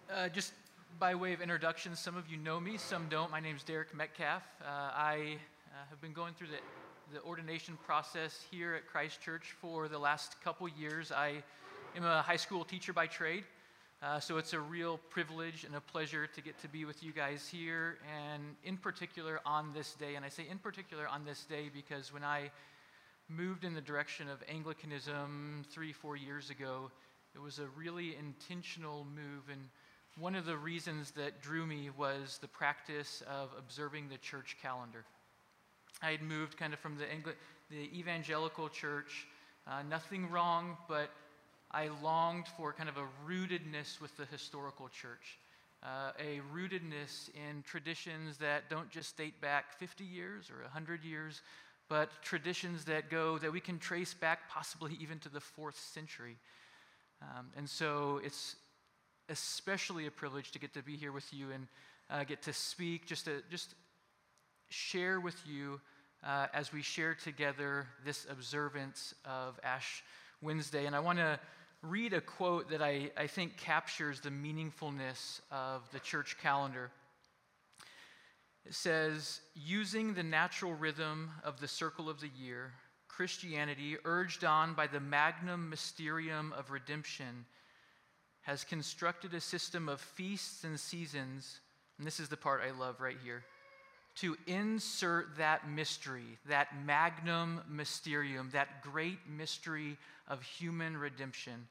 Just by way of introduction, some of you know me, some don't. My name's Derek Metcalf. I have been going through the ordination process here at Christ Church for the last couple years. I am a high school teacher by trade, so it's a real privilege and a pleasure to get to be with you guys here, and in particular on this day. And I say in particular on this day because when I moved in the direction of Anglicanism 3-4 years ago, it was a really intentional move, and one of the reasons that drew me was the practice of observing the church calendar. I had moved kind of from the evangelical church, nothing wrong, but I longed for kind of a rootedness with the historical church, a rootedness in traditions that don't just date back 50 years or 100 years, but traditions that we can trace back possibly even to the 4th century. And so it's especially a privilege to get to be here with you and get to speak, just share with you as we share together this observance of Ash Wednesday. And I want to read a quote that I think captures the meaningfulness of the church calendar. It says, "Using the natural rhythm of the circle of the year, Christianity, urged on by the magnum mysterium of redemption, has constructed a system of feasts and seasons," and this is the part I love right here, "to insert that mystery, that magnum mysterium, that great mystery of human redemption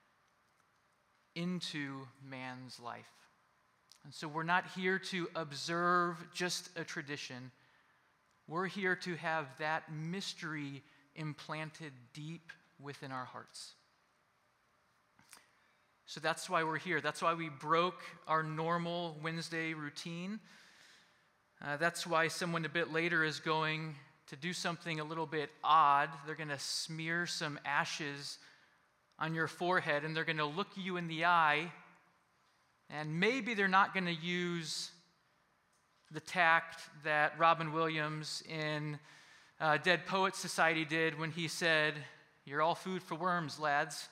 into man's life." And so we're not here to observe just a tradition. We're here to have that mystery implanted deep within our hearts. So that's why we're here. That's why we broke our normal Wednesday routine. That's why someone a bit later is going to do something a little bit odd. They're going to smear some ashes on your forehead, and they're going to look you in the eye, and maybe they're not going to use the tact that Robin Williams in Dead Poets Society did when he said, "You're all food for worms, lads."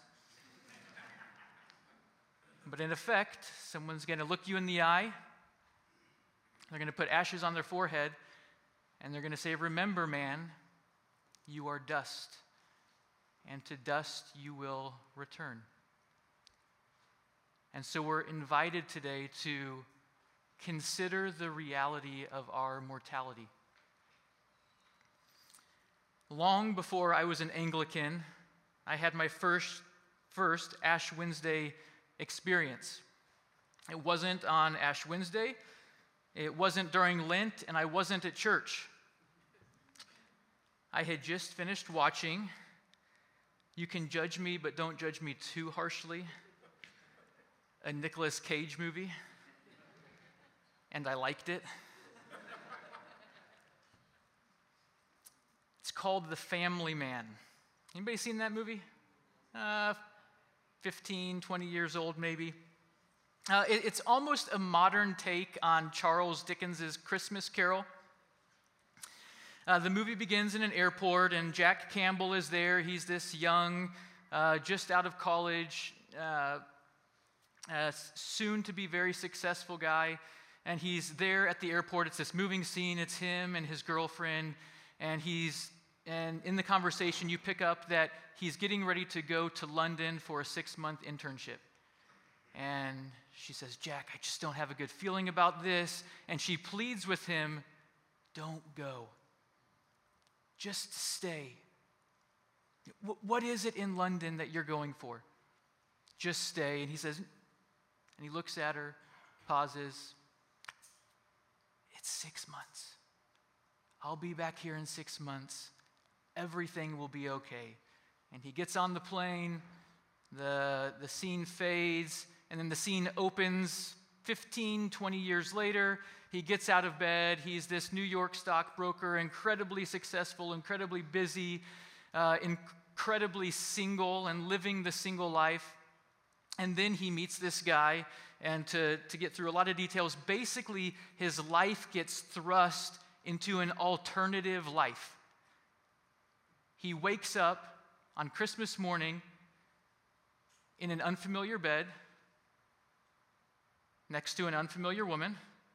But in effect, someone's going to look you in the eye, they're going to put ashes on their forehead, and they're going to say, "Remember, man, you are dust, and to dust you will return." And so we're invited today to consider the reality of our mortality. Long before I was an Anglican, I had my first Ash Wednesday experience. It wasn't on Ash Wednesday, it wasn't during Lent, and I wasn't at church. I had just finished watching, you can judge me, but don't judge me too harshly, a Nicolas Cage movie, and I liked it. It's called The Family Man. Anybody seen that movie? 15, 20 years old maybe. It's almost a modern take on Charles Dickens' Christmas Carol. The movie begins in an airport, and Jack Campbell is there. He's this young, just out of college, soon to be very successful guy, and he's there at the airport. It's this moving scene. It's him and his girlfriend, and in the conversation you pick up that he's getting ready to go to London for a 6-month internship. And she says, "Jack, I just don't have a good feeling about this." And she pleads with him, "Don't go. Just stay. What is it in London that you're going for? Just stay." And he says, and he looks at her, pauses, "It's 6 months. I'll be back here in 6 months. Everything will be okay." And he gets on the plane, the scene fades, and then the scene opens 15, 20 years later. He gets out of bed. He's this New York stockbroker, incredibly successful, incredibly busy, incredibly single and living the single life. And then he meets this guy, and to get through a lot of details, basically his life gets thrust into an alternative life. He wakes up on Christmas morning in an unfamiliar bed, next to an unfamiliar woman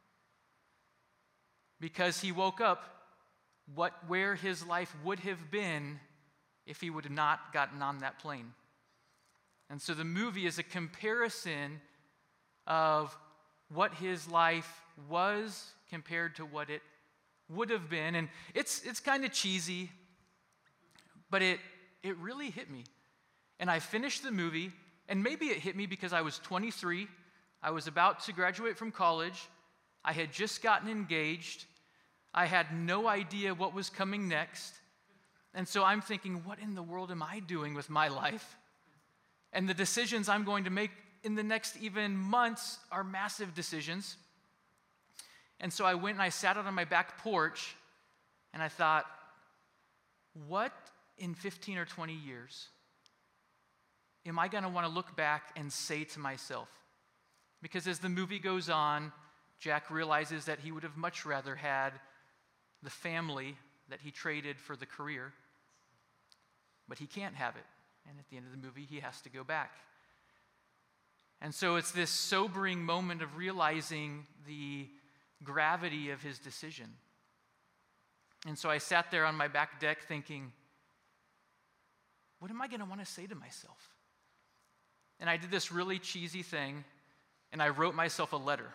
because he woke up where his life would have been if he would have not gotten on that plane. And so the movie is a comparison of what his life was compared to what it would have been. And it's kind of cheesy, but it really hit me. And I finished the movie, and maybe it hit me because I was 23. I was about to graduate from college. I had just gotten engaged. I had no idea what was coming next. And so I'm thinking, what in the world am I doing with my life? And the decisions I'm going to make in the next even months are massive decisions. And so I went and I sat out on my back porch, and I thought, what in 15 or 20 years am I going to want to look back and say to myself? Because as the movie goes on, Jack realizes that he would have much rather had the family that he traded for the career, but he can't have it. And at the end of the movie, he has to go back. And so it's this sobering moment of realizing the gravity of his decision. And so I sat there on my back deck thinking, what am I going to want to say to myself? And I did this really cheesy thing, and I wrote myself a letter.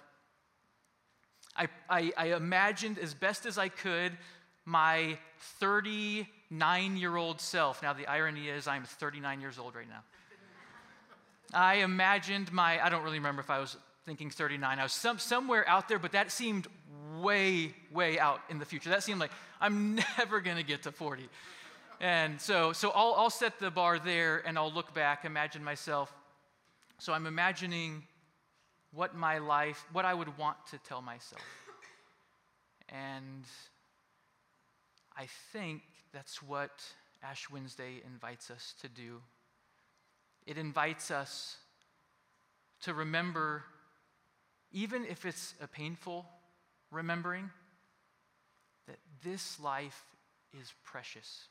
I imagined as best as I could my 39-year-old self. Now, the irony is I'm 39 years old right now. I imagined I don't really remember if I was thinking 39. I was somewhere out there, but that seemed way, way out in the future. That seemed like I'm never going to get to 40. And so I'll set the bar there, and I'll look back, imagine myself. So I'm imagining what I would want to tell myself. And I think that's what Ash Wednesday invites us to do. It invites us to remember, even if it's a painful remembering, that this life is precious.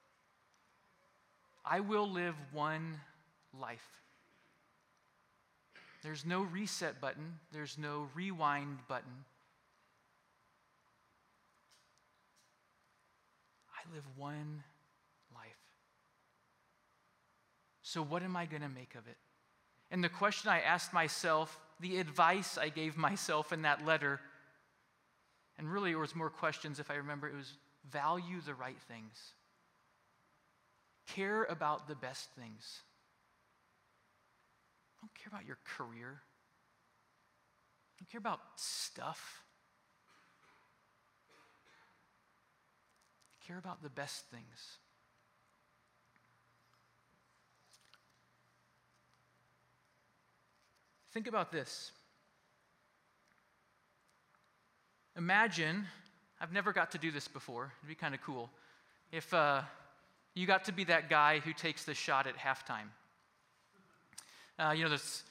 I will live one life. There's no reset button. There's no rewind button. I live one life. So what am I going to make of it? And the question I asked myself, the advice I gave myself in that letter, and really it was more questions if I remember, it was value the right things. Care about the best things. Don't care about your career. Don't care about stuff. Care about the best things. Think about this. Imagine, I've never got to do this before. It'd be kind of cool. If you got to be that guy who takes the shot at halftime. There's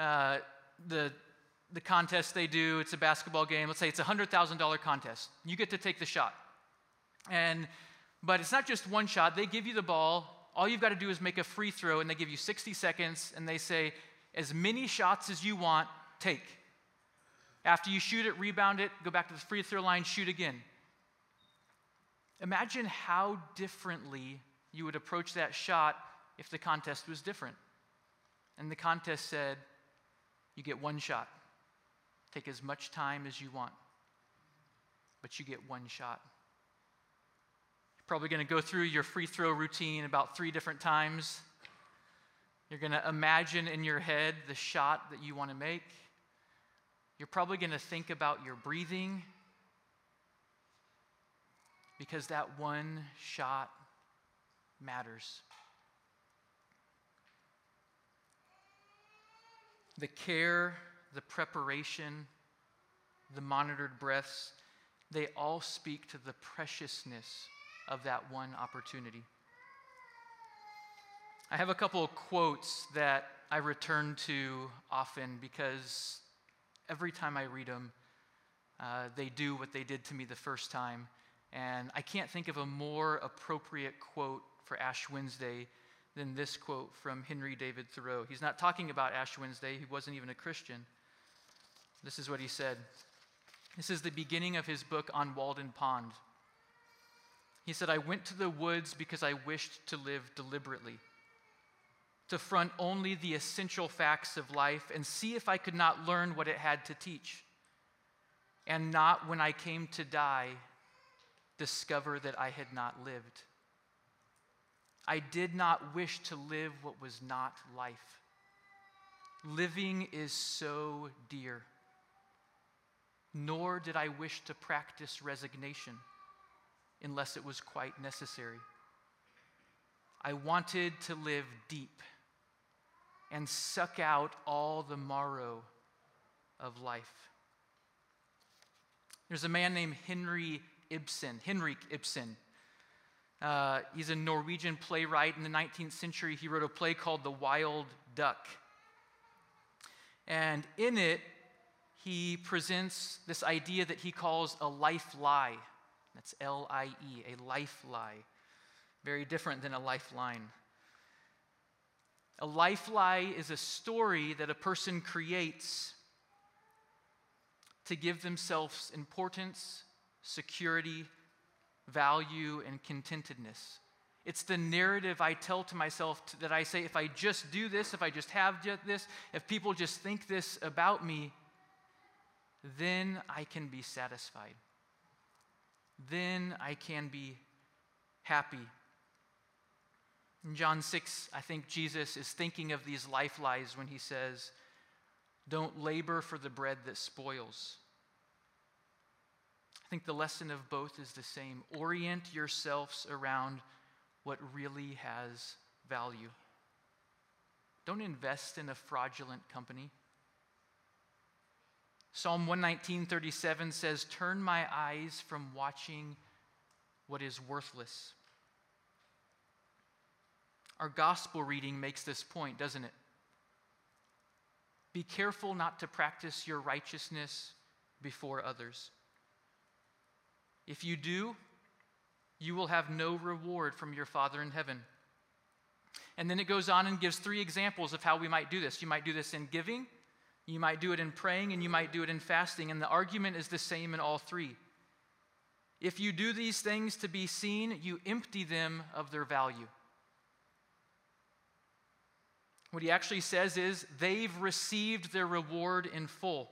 the contest they do. It's a basketball game. Let's say it's a $100,000 contest. You get to take the shot. But it's not just one shot. They give you the ball. All you've got to do is make a free throw, and they give you 60 seconds, and they say, as many shots as you want, take. After you shoot it, rebound it, go back to the free throw line, shoot again. Imagine how differently you would approach that shot if the contest was different. And the contest said, you get one shot. Take as much time as you want, but you get one shot. You're probably going to go through your free throw routine about 3 different times. You're going to imagine in your head the shot that you want to make. You're probably going to think about your breathing, because that one shot matters. The care, the preparation, the monitored breaths, they all speak to the preciousness of that one opportunity. I have a couple of quotes that I return to often because every time I read them, they do what they did to me the first time. And I can't think of a more appropriate quote for Ash Wednesday than this quote from Henry David Thoreau. He's not talking about Ash Wednesday. He wasn't even a Christian. This is what he said. This is the beginning of his book on Walden Pond. He said, "I went to the woods because I wished to live deliberately, to front only the essential facts of life and see if I could not learn what it had to teach, and not, when I came to die, discover that I had not lived. I did not wish to live what was not life. Living is so dear. Nor did I wish to practice resignation unless it was quite necessary. I wanted to live deep and suck out all the marrow of life." There's a man named Henrik Ibsen. He's a Norwegian playwright. In the 19th century, he wrote a play called The Wild Duck. And in it, he presents this idea that he calls a life lie. That's L-I-E, a life lie. Very different than a lifeline. A life lie is a story that a person creates to give themselves importance, security, value, and contentedness. It's the narrative I tell to myself that I say, if I just do this, if I just have this, if people just think this about me, then I can be satisfied. Then I can be happy. In John 6, I think Jesus is thinking of these life lies when he says, "Don't labor for the bread that spoils." I think the lesson of both is the same. Orient yourselves around what really has value. Don't invest in a fraudulent company. Psalm 119:37 says, "Turn my eyes from watching what is worthless." Our gospel reading makes this point, doesn't it? Be careful not to practice your righteousness before others. If you do, you will have no reward from your Father in heaven. And then it goes on and gives 3 examples of how we might do this. You might do this in giving, you might do it in praying, and you might do it in fasting. And the argument is the same in all 3. If you do these things to be seen, you empty them of their value. What he actually says is, they've received their reward in full.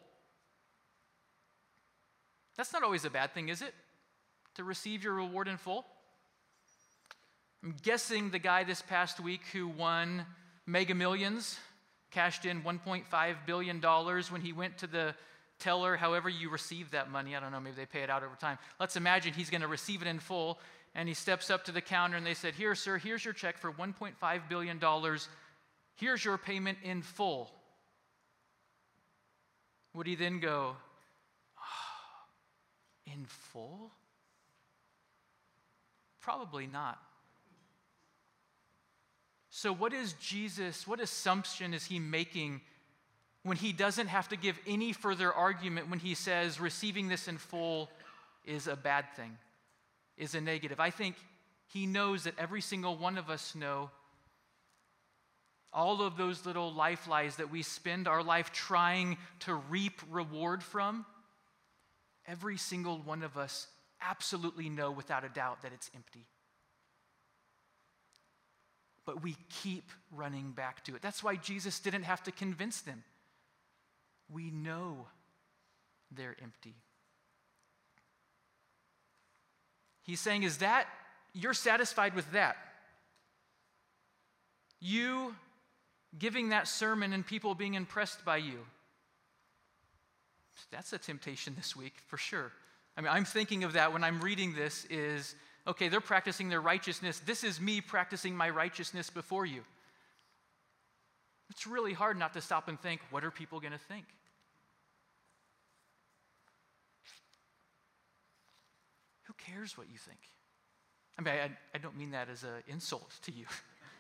That's not always a bad thing, is it? To receive your reward in full? I'm guessing the guy this past week who won Mega Millions, cashed in $1.5 billion when he went to the teller, however you receive that money. I don't know, maybe they pay it out over time. Let's imagine he's going to receive it in full, and he steps up to the counter and they said, "Here, sir, here's your check for $1.5 billion. Here's your payment in full." Would he then go, "Oh, in full?" Probably not. So what assumption is he making when he doesn't have to give any further argument when he says receiving this in full is a bad thing, is a negative? I think he knows that every single one of us know all of those little life lies that we spend our life trying to reap reward from. Every single one of us absolutely know without a doubt that it's empty. But we keep running back to it. That's why Jesus didn't have to convince them. We know they're empty. He's saying, is that, you're satisfied with that? You giving that sermon and people being impressed by you? That's a temptation this week, for sure. I mean, I'm thinking of that when I'm reading this is, okay, they're practicing their righteousness. This is me practicing my righteousness before you. It's really hard not to stop and think, what are people going to think? Who cares what you think? I mean, I don't mean that as an insult to you.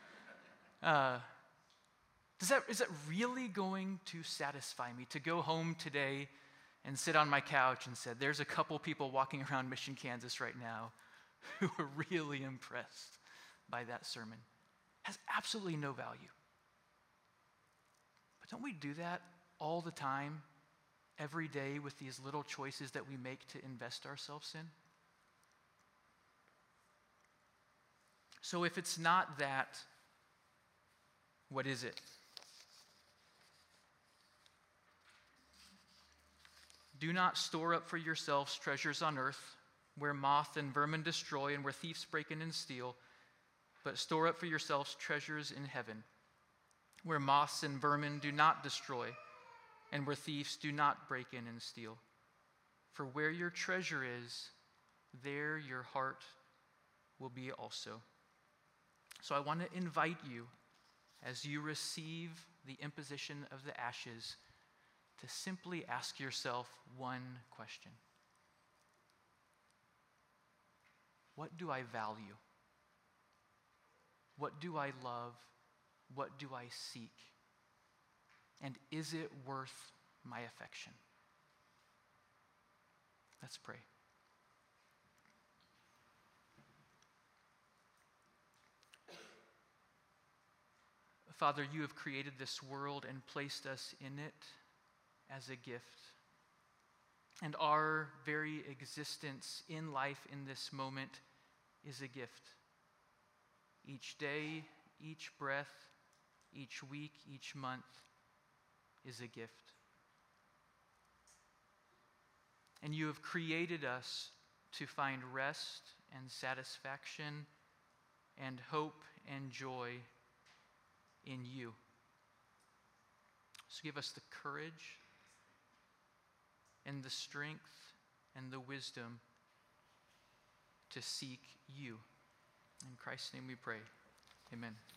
Is that really going to satisfy me to go home today and sit on my couch and say, there's a couple people walking around Mission, Kansas right now who are really impressed by that sermon? Has absolutely no value. But don't we do that all the time every day with these little choices that we make to invest ourselves in? So if it's not that, what is it? Do not store up for yourselves treasures on earth, where moth and vermin destroy and where thieves break in and steal, but store up for yourselves treasures in heaven, where moths and vermin do not destroy and where thieves do not break in and steal. For where your treasure is, there your heart will be also. So I want to invite you, as you receive the imposition of the ashes, to simply ask yourself one question. What do I value? What do I love? What do I seek? And is it worth my affection? Let's pray. Father, you have created this world and placed us in it as a gift. And our very existence in life in this moment is a gift. Each day, each breath, each week, each month is a gift. And you have created us to find rest and satisfaction and hope and joy in you. So give us the courage and the strength and the wisdom to seek you. In Christ's name we pray. Amen.